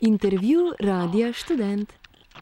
Intervju Radija Študent.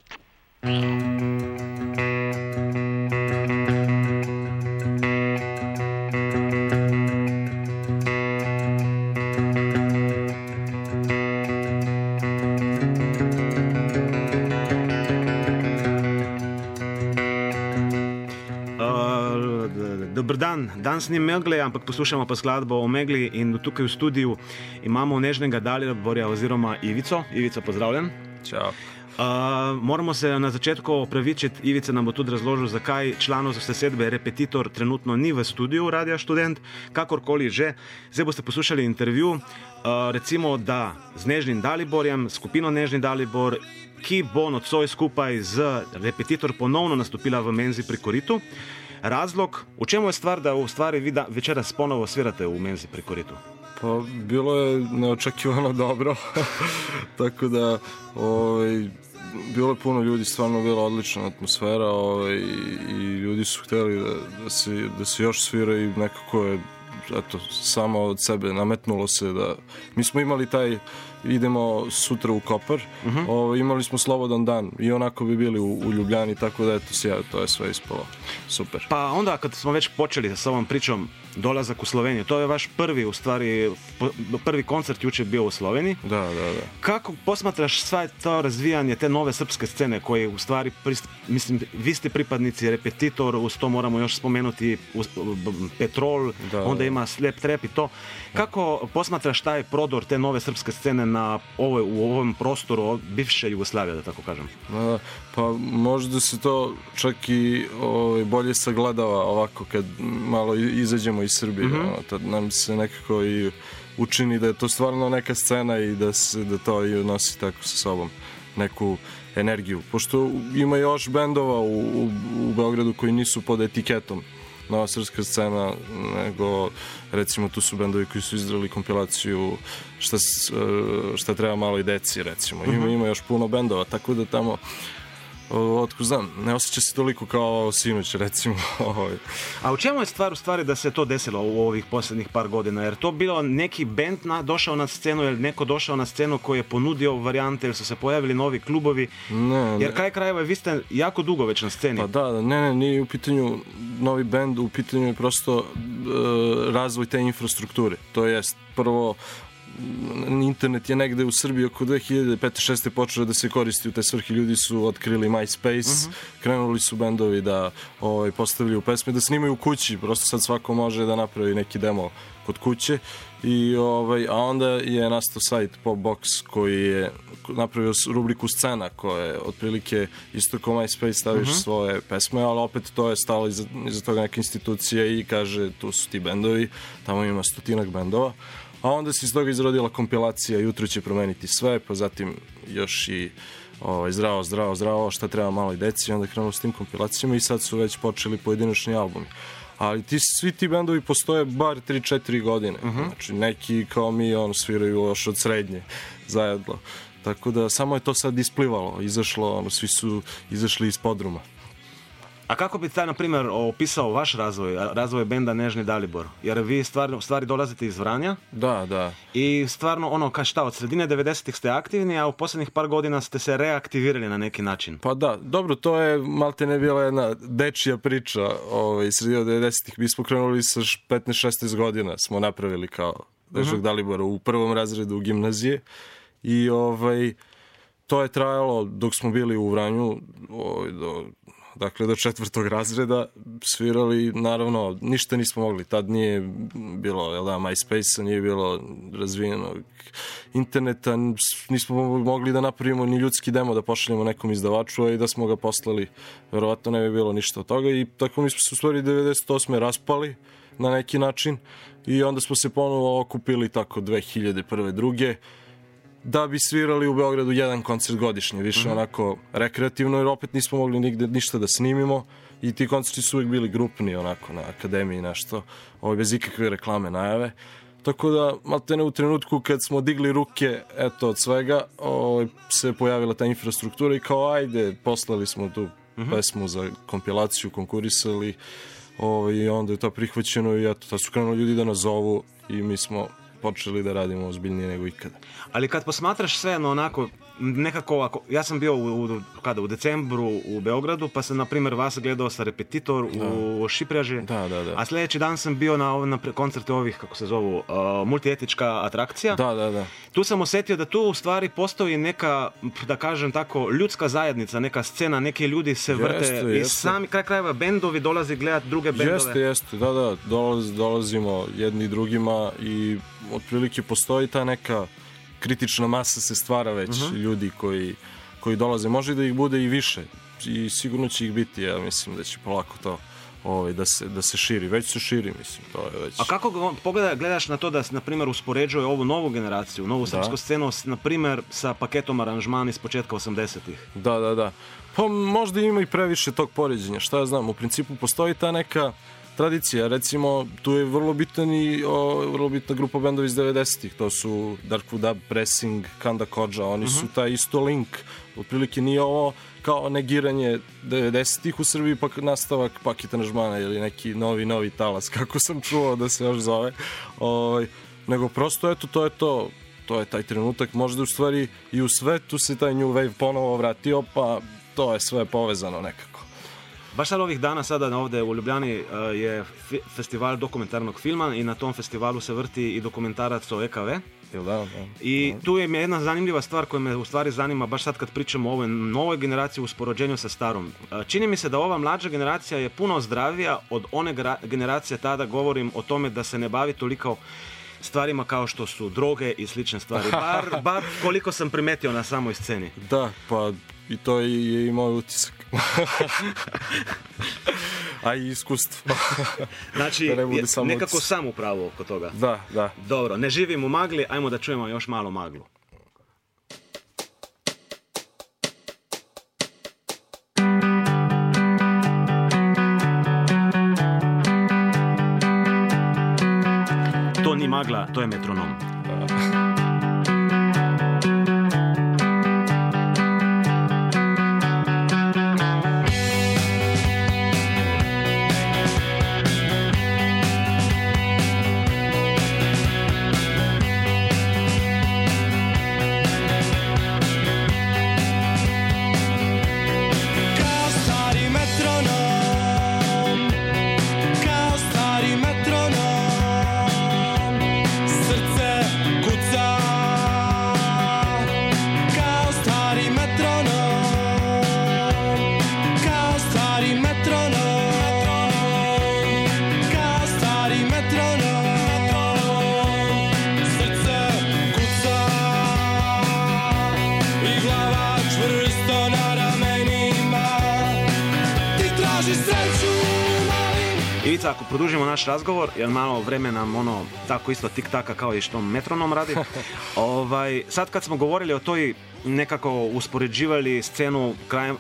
Dober dan, danes ni megle, ampak poslušamo pa skladbo o megli in tukaj v studiu imamo Nežnega Daliborja oziroma Ivico. Ivica, pozdravljen. Čau. Moramo se na začetku opravičiti, Ivica nam bo tudi razložil, zakaj članov zasedbe Repetitor trenutno ni v studiu Radia Študent, kakorkoli že. Zdaj boste poslušali intervju, recimo da z Nežnim Daliborjem, skupino Nežni Dalibor, ki bo nocoj skupaj z Repetitor ponovno nastopila v Menzi pri Koritu. Razlog, v čemu je stvar, da u stvari vi večeras ponovo svirate u Menzi pri Koritu? Pa bilo je neočekivano dobro, tako da bilo je puno ljudi, stvarno bila odlična atmosfera i ljudi su htjeli da se još svira i nekako je samo od sebe nametnulo se da mi smo imali taj idemo sutra u Kopar, imali smo slobodan dan i onako bi bili u Ljubljani, tako da to je sve ispalo super. Pa onda kad smo već počeli s ovom pričom dolazak u Sloveniju, to je vaš prvi koncert jučer bio u Sloveniji. Da. Kako posmatraš sva to razvijanje te nove srpske scene koje u stvari, mislim, vi ste pripadnici Repetitor, uz to moramo još spomenuti Petrol, onda ima Slijep Trep i to. Kako posmatraš taj prodor te nove srpske scene u ovom prostoru bivše Jugoslavije, da tako kažem? Pa možda se to čak i bolje sagledava ovako kad malo izađemo iz Srbije. Tad nam se nekako i učini da je to stvarno neka scena i da to i nosi tako sa sobom neku energiju. Pošto ima još bendova u Beogradu koji nisu pod etiketom nova srpska scena, nego recimo tu su bendovi koji su izdali kompilaciju šta treba malo i deci, recimo. Ima još puno bendova, tako da tamo otko znam, ne osjeća se toliko kao sinoć, recimo. A u čemu je stvar u stvari da se to desilo u ovih posljednjih par godina? Jer to bilo neki bend došao na scenu ili neko došao na scenu koji je ponudio varijante ili su se pojavili novi klubovi? Ne. Jer kraj krajeva vi ste jako dugo već na sceni. Pa da, nije u pitanju novi bend, u pitanju je prosto razvoj te infrastrukture. To jest, prvo, internet je negde u Srbiji oko 2005-2006 počeo da se koristi u te svrhe. Ljudi su otkrili MySpace, krenuli su bendovi da postavljaju pesme, da snimaju u kući, prosto sad svako može da napravi neki demo kod kuće a onda je nastao sajt Popbox koji je napravio rubriku scena koja je otprilike isto kao MySpace, staviš svoje pesme, ali opet to je stalo iza toga neka institucija i kaže tu su ti bendovi, tamo ima 100-ak bendova. A onda se iz toga izrodila kompilacija Jutro će promeniti sve, pa zatim još i zdravo, šta treba maloj deci, onda krenulo s tim kompilacijama i sad su već počeli pojedinačni albumi. Ali svi ti bendovi postoje bar 3-4 godine. Znači neki kao mi sviraju još od srednje zajedno. Tako da samo je to sad isplivalo, izašlo, svi su izašli iz podruma. A kako bi taj, na primjer, opisao vaš razvoj benda Nežni Dalibor? Jer vi u stvari dolazite iz Vranja. Da. I stvarno, od sredine 90-ih ste aktivni, a u posljednjih par godina ste se reaktivirali na neki način. Pa da, dobro, to je malte ne bila jedna dečija priča sredine 90-ih. Mi smo krenuli sa 15-16 godina, smo napravili kao Nežnog Dalibora u prvom razredu gimnazije i to je trajalo dok smo bili u Vranju, do 4. razreda svirali, naravno, ništa nismo mogli. Tad nije bilo MySpace-a, nije bilo razvijenog interneta, nismo mogli da napravimo ni ljudski demo da pošaljemo nekom izdavaču, a i da smo ga poslali, verovatno ne bi bilo ništa od toga. I tako mi smo se u stvari 98. raspali na neki način i onda smo se ponovo okupili tako 2001. druge, da bi svirali u Beogradu jedan koncert godišnje, više onako rekreativno, jer opet nismo mogli nigde ništa da snimimo i ti koncerti su uvijek bili grupni onako na akademiji nešto, bez ikakve reklame, najave. Tako da, maltene u trenutku kad smo digli ruke od svega, se pojavila ta infrastruktura i kao ajde, poslali smo tu pesmu za kompilaciju, konkurisali i onda je to prihvaćeno i tad su krenuli ljudi da nas zovu i mi smo počeli da radimo ozbiljnije nego ikada. Ali kad posmatraš sve onako nekako, ja sam bio u decembru u Beogradu, pa sam na primjer vas gledao sa Repetitor u Šiprjaži, a sljedeći dan sam bio na koncertu ovih, kako se zovu, multietička atrakcija. Da. Tu sam osjetio da tu u stvari postoji neka, da kažem tako, ljudska zajednica, neka scena, neki ljudi se vrte i sami kraj krajeva bendovi dolazi gledati druge bendove. Jeste, da, dolazimo jedni drugima i otprilike postoji ta neka kritična masa se stvara već, ljudi koji dolaze. Može da ih bude i više i sigurno će ih biti, ja mislim da će polako to da se širi. Već se širi, mislim, to je već. A kako gledaš na to da se, na primjer, uspoređuje ovu novu generaciju, novu srpsku scenu, na primjer, sa paketom aranžmana iz početka 80-ih? Da. Pa možda ima i previše tog poređenja, šta ja znam. U principu postoji ta neka tradicija, recimo, tu je vrlo bitna grupa bendova iz 90-ih, to su Darkwood Dub, Pressing, Kanda Kodža, oni su taj isto link, otprilike nije ovo kao negiranje 90-ih u Srbiji, pa nastavak paket aranžmana ili neki novi talas, kako sam čuo da se još zove, nego prosto, eto, to je taj trenutak, možda u stvari i u svetu se taj New Wave ponovo vratio, pa to je sve povezano nekako. Baš sad ovih dana sada ovdje u Ljubljani je festival dokumentarnog filma i na tom festivalu se vrti i dokumentarac o EKV. I tu je jedna zanimljiva stvar koja me u stvari zanima baš sad kad pričamo o ovoj novoj generaciji u uspoređenju sa starom. Čini mi se da ova mlađa generacija je puno zdravija od one generacije, tada govorim o tome da se ne bavi toliko stvarima kao što su droge i slične stvari. Bar koliko sam primetio na samoj sceni. Da, pa i to je i moj utisak. A i iskustvo. Znači, nekako sam upravo oko toga. Da. Dobro, ne živim u magli, ajmo da čujemo još malo maglu. To ni magla, to je metronom. Ivica, ako produžimo naš razgovor, jer malo vreme nam tako isto tik-taka kao i što metronom radi, sad kad smo govorili o toj nekako uspoređivali scenu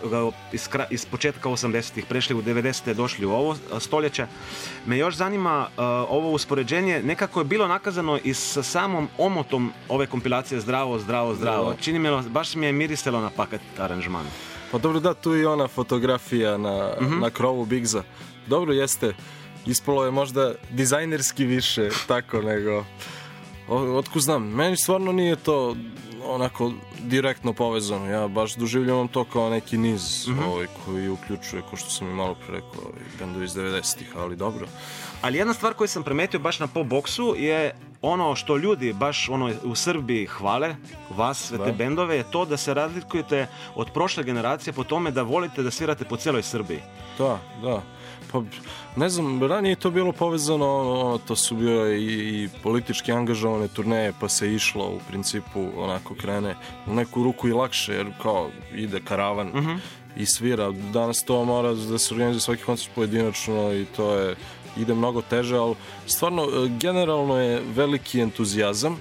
iz početka 80-ih, prešli u 90-te, došli u ovo stoljeće, me još zanima ovo uspoređenje, nekako je bilo nakazano i sa samom omotom ove kompilacije Zdravo. Čini mi baš mi je mirisalo na paket aranžmana. Pa dobro, da, tu je ona fotografija na krovu Bigza. Dobro, jeste, ispalo je možda dizajnerski više tako nego, otkud znam, meni stvarno nije to onako direktno povezano, ja baš doživljavam to kao neki niz koji uključuje, ko što sam i malo pre rekao, bendovi iz 90-ih, ali dobro. Ali jedna stvar koju sam primetio baš na Pop-Boxu je ono što ljudi baš u Srbiji hvale, vas, sve te bendove, je to da se razlikujete od prošle generacije po tome da volite da svirate po cijeloj Srbiji. Da. Pa, ne znam, ranije je to bilo povezano, to su bile i politički angažovane turneje, pa se išlo u principu, onako krene u neku ruku i lakše, jer kao ide karavan i svira. Danas to mora da se organizuje svaki koncert pojedinačno i to ide mnogo teže, ali stvarno generalno je veliki entuzijazam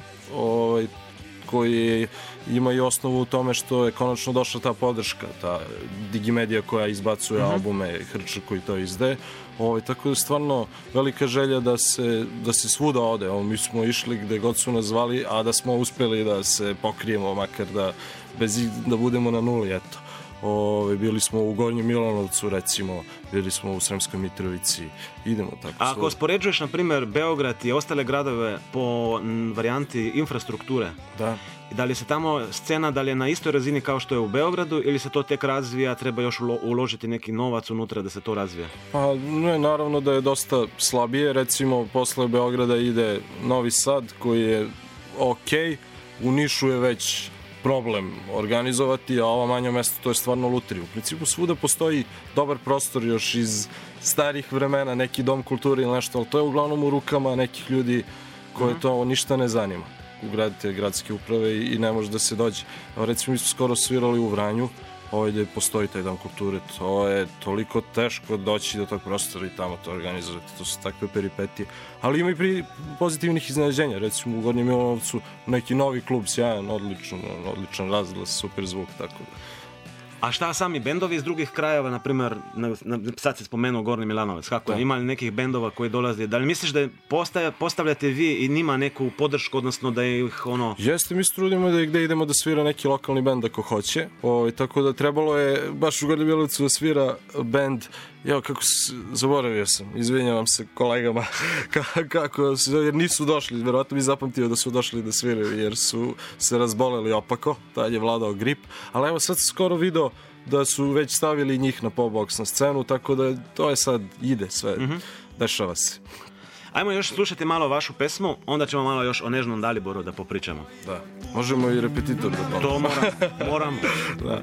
koji ima i osnovu u tome što je konačno došla ta podrška, ta Digimedija koja izbacuje albume, Hrča koji to izdaje. Tako da je stvarno velika želja da se svuda ode. Mi smo išli gde god su nas zvali, a da smo uspeli da se pokrijemo, makar da budemo na nuli, eto. bili smo u Gornjem Milanovcu, recimo, bili smo u Sremskoj Mitrovici, idemo tako. A ako spoređuješ, na primjer, Beograd i ostale gradove po varijanti infrastrukture, Da. da li se tamo scena, da li je na istoj razini kao što je u Beogradu ili se to tek razvija, treba još uložiti neki novac unutra da se to razvije? Pa ne, naravno da je dosta slabije, recimo posle Beograda ide Novi Sad koji je okej, u Nišu je već problem organizovati, a ova manja mesta to je stvarno lutrija. U principu svuda postoji dobar prostor još iz starih vremena, neki dom kulture ili nešto, ali to je uglavnom u rukama nekih ljudi koje to ništa ne zanima. Ugradite gradske uprave i ne može da se dođe. Evo, recimo, mi smo skoro svirali u Vranju, ovdje postoji taj dom kulture, to je toliko teško doći do tog prostora i tamo to organizovati, to su takve peripetije. Ali ima i pozitivnih iznenađenja, recimo u Gornjem Milanovcu neki novi klub, sjajan, odličan razglas, super zvuk, tako da. A šta sami bendovi iz drugih krajeva, na primjer, sad se spomenuo Gornji Milanovac, kako je, ima li nekih bendova koji dolaze, da li misliš da postavljate vi i njima neku podršku, odnosno da ih ono... Jeste, mi se trudimo da gde idemo da svira neki lokalni bend ako hoće, tako da trebalo je baš u Gornjem Milanovcu da svira bend, zaboravio sam, izvinjavam se kolegama, jer nisu došli, verovatno bi zapamtio da su došli da sviraju, jer su se razboleli opako, tad je vladao grip, ali evo sad skoro video da su već stavili njih na Pobox na scenu, tako da to je sad, ide sve, dešava se. Ajmo još slušati malo vašu pesmu, onda ćemo malo još o Nežnom Daliboru da popričamo. Da, možemo i repetitor da to moramo. Da.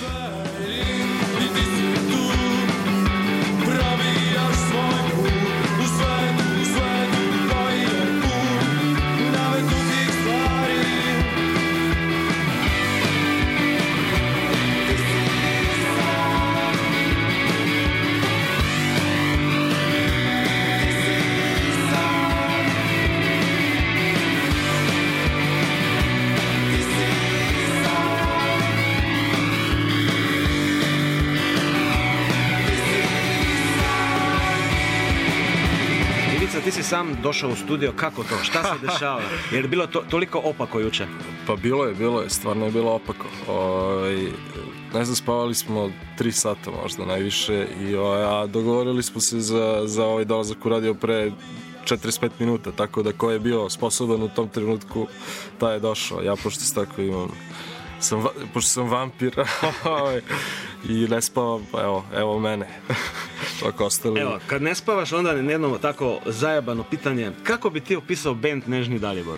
Ti si sam došao u studio, kako to? Šta se dešava? Je li bilo toliko opako juče? Pa bilo je, stvarno je bilo opako. Ne znam, spavali smo 3 sata možda najviše a dogovorili smo se za ovaj dolazak u radio pre 45 minuta, tako da ko je bio sposoban u tom trenutku, taj je došao. Ja pošto se tako imam, pošto sam vampir i ne spavam, pa evo mene. Evo, kad ne spavaš, onda je jedno tako zajebano pitanje, kako bi ti opisao bend Nežni Dalibor?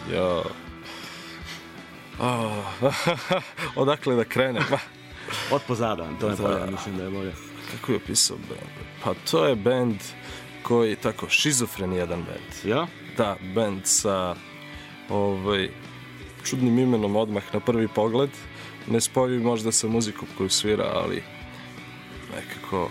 Odakle da krenem? Od pozada, to je bolje, mislim da je bolje. Kako je opisao bend? Pa to je bend koji, tako, šizofren jedan bend. Ja? Da, bend sa čudnim imenom odmah na prvi pogled. Ne spojiv možda sa muzikom koju svira, ali nekako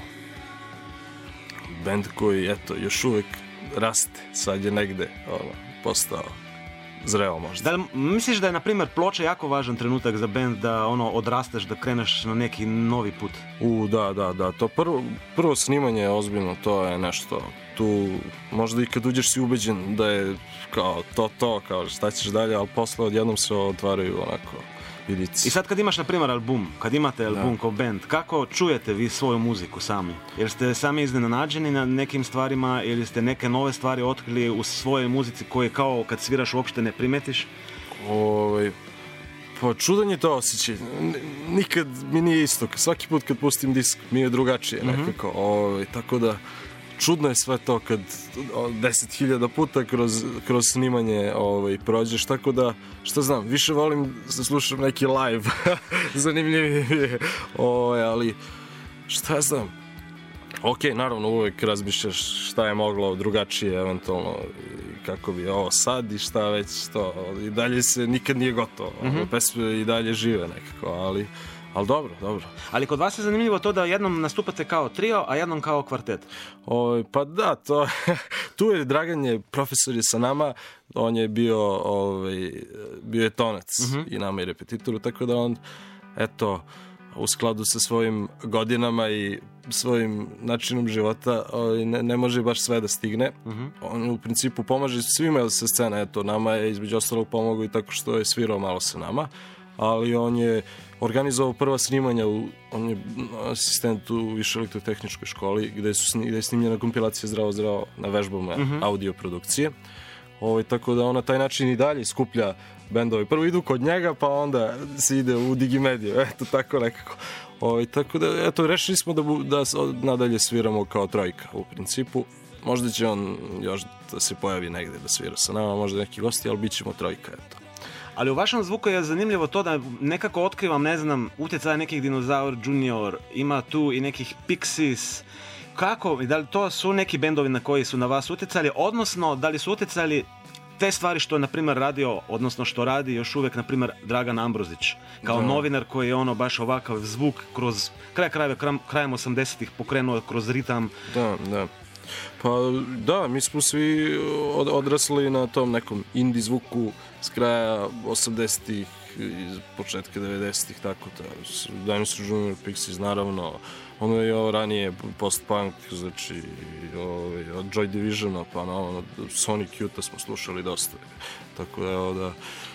bend koji, eto, još uvijek raste. Sad je negde postao zreo možda. Da li misliš da je, na primjer, ploča jako važan trenutak za bend, da odrasteš, da kreneš na neki novi put? Da. To prvo snimanje je ozbiljno, to je nešto. Tu možda i kad uđeš si ubeđen da je kao kao šta ćeš dalje, ali posle odjednom se otvaraju onako vidici. I sad kad imaš, na primjer, album, kad imate album kao band, kako čujete vi svoju muziku sami? Jer ste sami iznenađeni na nekim stvarima ili ste neke nove stvari otkrili u svojoj muzici koje kao kad sviraš uopšte ne primetiš? Pa čudan je to osjećaj. Nikad mi nije isto. Svaki put kad pustim disk mi je drugačije nekako. Tako da čudno je sve to kad 10.000 puta kroz snimanje prođeš, tako da, šta znam, više volim da slušam neki live, zanimljivije, ali šta znam, naravno uvek razmišljaš šta je moglo drugačije, eventualno, kako bi ovo sad i šta već to, i dalje se nikad nije gotovo, pesme i dalje žive nekako, ali dobro. Ali kod vas je zanimljivo to da jednom nastupate kao trio, a jednom kao kvartet. Pa da, tu je Dragan, profesor je sa nama, on je bio je tonac i nama i repetitoru, tako da on, eto, u skladu sa svojim godinama i svojim načinom života ne može baš sve da stigne. On u principu pomaže svima sa scena, eto, nama je između ostalog pomogao i tako što je svirao malo sa nama. ali on je organizovao prva snimanja, on je asistent u Višoj elektrotehničkoj školi gde je snimljena kompilacija Zdravo na vežbama audio produkcije. Tako da on na taj način i dalje skuplja bendove. Prvo idu kod njega, pa onda se ide u Digimediju, eto tako nekako. Tako da, eto, rešili smo da nadalje sviramo kao trojka u principu. Možda će on još da se pojavi negde da svira sa nama, možda neki gosti, ali bit ćemo trojka, eto. Ali u vašem zvuku je zanimljivo to da nekako otkrivam, ne znam, utjecaj nekih Dinosaur Junior, ima tu i nekih Pixies. Kako, da li to su neki bendovi na koji su na vas utjecali, odnosno da li su utjecali te stvari što je, na primjer, radio, odnosno što radi još uvijek, na primjer, Dragan Ambrozić, kao novinar koji je baš ovakav zvuk kroz krajem 80-ih pokrenuo kroz ritam. Da. Pa da, mi smo svi odrasli na tom nekom indie zvuku s kraja 80-ih i početka 90-ih, tako da Dinosaur Junior, Pixies, naravno, ono je ranije post-punk, znači od Joy Divisiona pa na Sonic Youth smo slušali dosta, tako da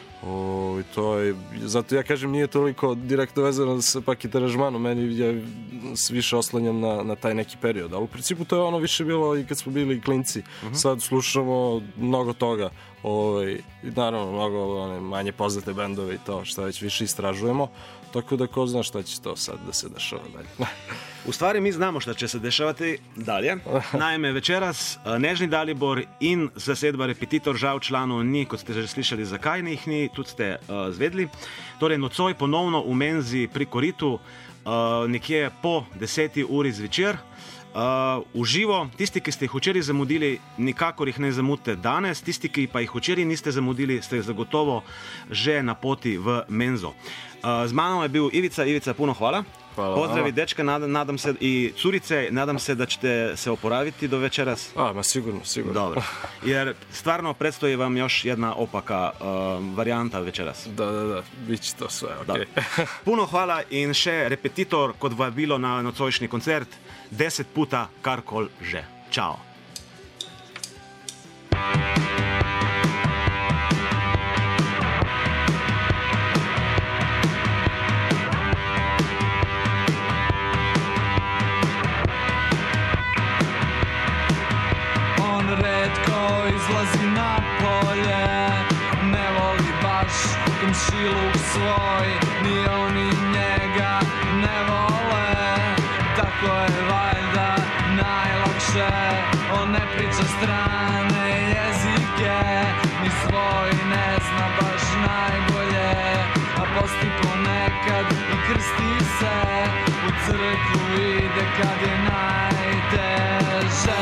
to je, zato ja kažem nije toliko direktno vezano sa paket aranžmanom, meni je više oslanjam na taj neki period, ali u principu to je ono više bilo i kad smo bili klinci, sad slušamo mnogo toga, naravno mnogo manje poznate bendove i to što već više istražujemo, tako da ko zna šta će to sad da se dešava dalje. U stvari mi znamo šta će se dešavati dalje. Naime, večeras Nežni Dalibor in zasedba Repetitor, žal članov ni, kot ste že slišali, zakaj ni jih ni, tudi ste zvedli. Torej, nocoj ponovno v menzi pri Koritu, nekje po 10. uri zvečer. Uživo, tisti, ki ste jih včeraj zamudili, nikakor jih ne zamudite danes, tisti, ki pa jih včeraj niste zamudili, ste zagotovo že na poti v menzo. Z mano je bil Ivica, puno hvala. Pozdravi dečke, nadam se i curice, nadam se da ćete se oporaviti do večeras. Ma sigurno. Dobro, jer stvarno predstoji vam još jedna opaka varijanta večeras. Da, bit će to sve, okej. Puno hvala in še Repetitor kot vabilo na nocojšnji koncert, 10 puta karkol že. Čao. Izlazi na polje, ne voli baš komšiluk svoj, ni oni njega ne vole, tako je valjda najlakše, on ne priča strane jezike, ni svoj ne zna baš najbolje, a posti ponekad i krsti se, u crkvu ide kad je najteže.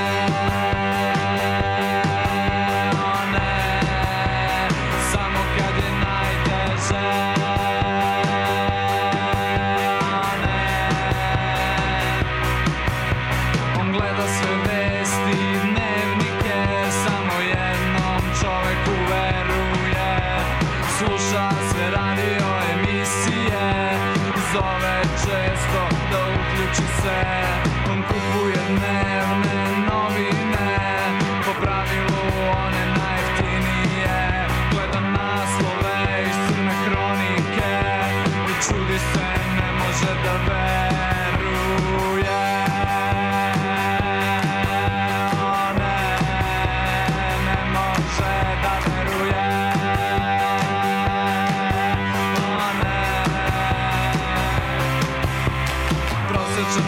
On kupuje dnevne novine, po pravilu one najjeftinije, gleda naslove iz Crne hronike i čudi se, ne može da veruje. Ne može da veruje. Prosječan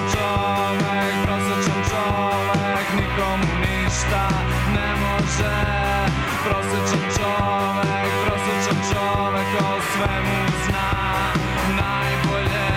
čovek, nikomu ništa ne može. Prosječan čovek o svemu zna najbolje.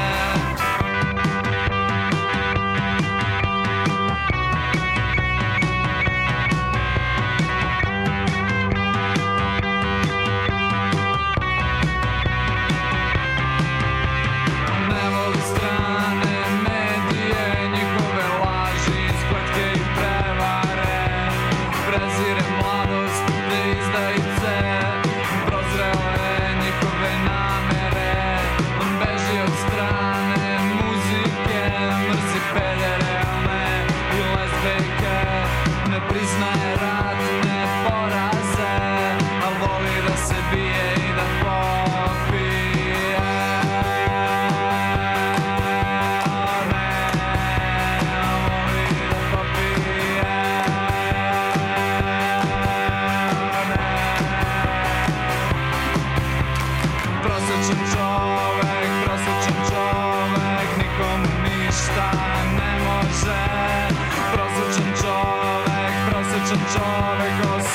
Ne voli strane medije, njihove laži, spletke i prevare. Prezire mladost, te izdajice, prozreo je njihove namere. On beži od strane muzike, mrzi pedere, i lezbejke. Ne priznaje ratne poraze, a voli da se bije i da popije.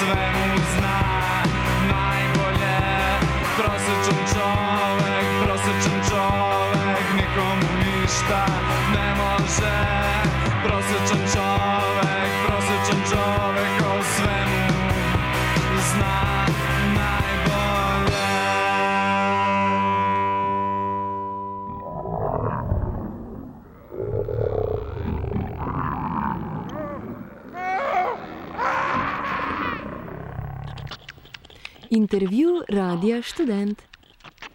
svemu zna najbolje. Prosječan čovek nikomu ništa ne može. Prosječan čovek o svemu zna najbolje. Intervju Radija Študent.